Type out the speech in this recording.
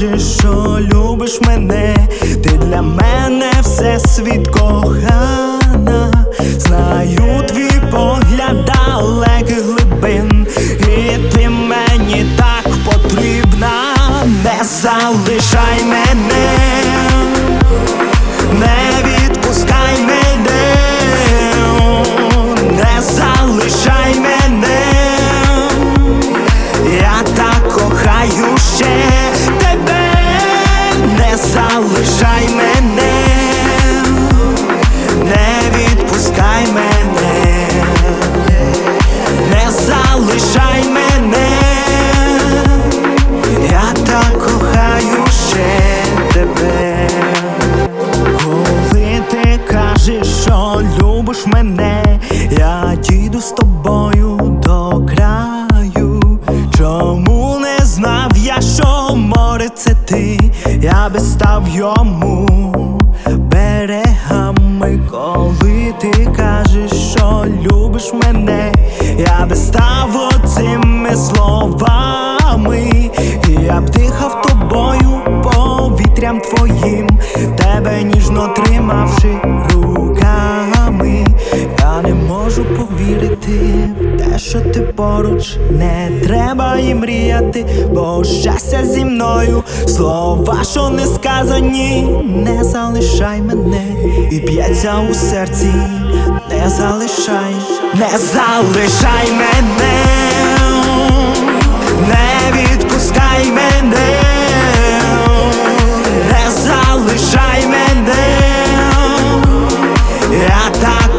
кажеш, що любиш мене, ти для мене всесвіт, кохана. Знаю твій погляд далеких глибин, і ти мені так потрібна. Не залишай мене, не відпускай мене, не залишай мене, я так кохаю ще тебе. Не залишай мене, не відпускай мене, не залишай мене, я так кохаю ще тебе. Коли ти кажеш, що любиш мене, я дійду з тобою до краю. Чому не знав я, що море це ти, я би став йому берегами. Коли ти кажеш, що любиш мене, я би став оцими словами, я б дихав тобою, повітрям твоїм, тебе ніжно тримавши руками. Я не можу повірити в те, що ти поруч, не треба і мріяти, бо щастя зі мною. Слова, що не сказані, не залишай мене, і б'ється у серці, не залишай, не залишай мене, не відпускай мене, не залишай мене, я так